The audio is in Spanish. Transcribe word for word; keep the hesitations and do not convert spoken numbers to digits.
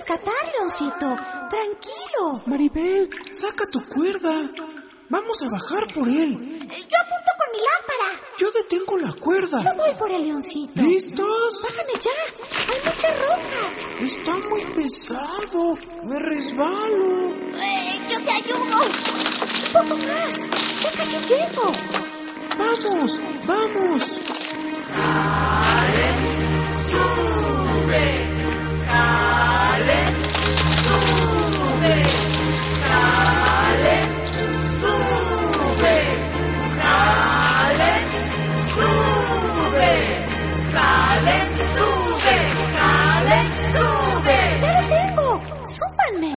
rescatar, Leoncito. Tranquilo. Maribel, saca tu cuerda. Vamos a bajar por él. Yo apunto con mi lámpara. Yo detengo la cuerda. Yo voy por el Leoncito. ¿Listos? Bájame ya. Hay muchas rocas. Está muy pesado. Me resbalo. Eh, yo te ayudo. Un poco más. Ya casi llego. Vamos, vamos. ¡Su!